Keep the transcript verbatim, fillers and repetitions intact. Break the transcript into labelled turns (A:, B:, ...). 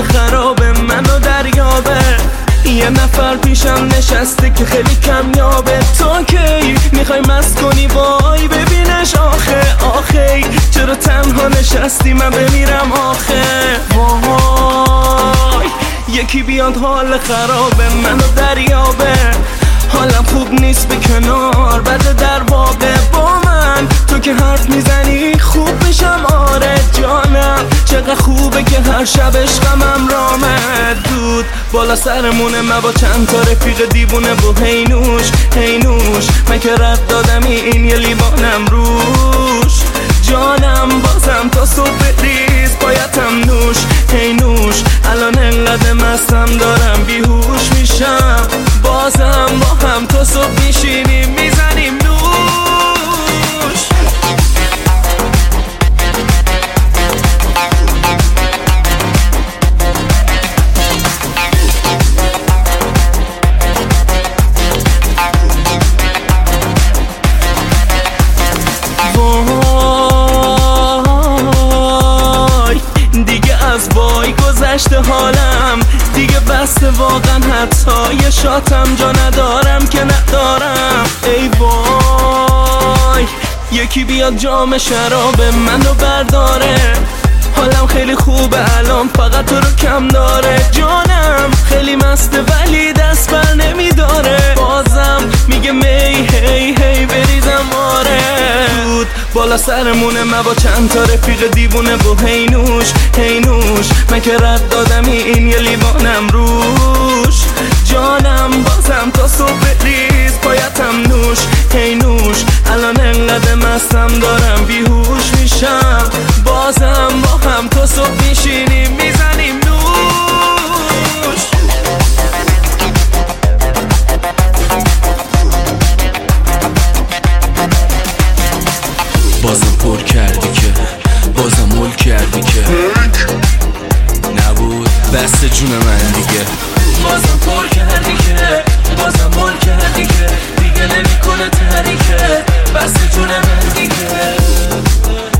A: خرابه منو دریابه. یه نفر پیشم نشسته که خیلی کمیابه. تو کی میخوای مست کنی وای ببینش آخه آخه چرا تنها نشستی من بمیرم آخه وای. یکی بیاد حال خرابه منو دریابه. حالم خوب نیست به کنار بده در بابه با من. تو که حرف میزنی خوب میشم آره جانم. چقدر خوبه که هر شب عشقم رامد دود بالا سرمونه. من با چند تا رفیق دیوونه و هینوش هینوش من که رد دادم این یه لیوانم روش جانم. بازم تا صبح ریز بایدم نوش هینوش. الان انقدر مستم دارم بیهوش میشم. بازم با هم تا صبح میشینیم میزنیم نوش. وای دیگه از وای گذشته حالم دیگه بسته واقعا. حتی یه شاتم جا ندارم که ندارم. ای وای یکی بیاد جام شراب منو برداره. حالم خیلی خوبه الان فقط تو رو کم داره جانم. خیلی مسته ولی دست بر نمیداره. بازم میگه می هی هی بریزم آره دود بالا سرمونه. من با چند تا رفیق دیوونه و هینوش هینوش من که رد دادم این یه لیوانم روش جانم. بازم تا صبح ریز بایدم نوش هینوش. الان انقدر مستم دارم بیهوش میشم. بازم با هم تا صبح میشینیم میزنیم نوش.
B: بازم پر کردی که بازم مول کردی که نبود بسته جون من دیگه.
A: بازم پر کردی که بازم مول کردی که دیگه نمیکنه تحریکه بسته جون من دیگه.